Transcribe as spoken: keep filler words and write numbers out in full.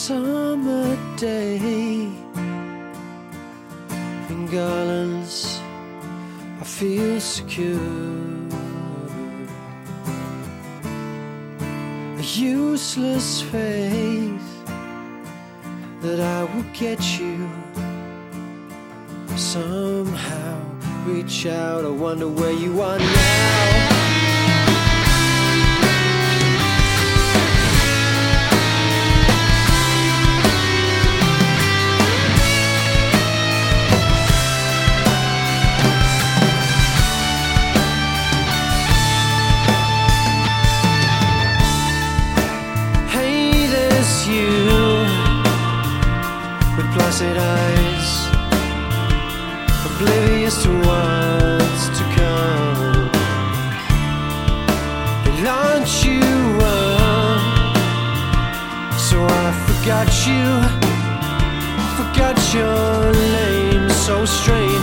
summer day in garlands I feel secure. A useless faith that I will get you somehow. Reach out, I wonder where you are now. Placid eyes, oblivious to what's to come. They launch you up, so I forgot you, forgot your name so strange.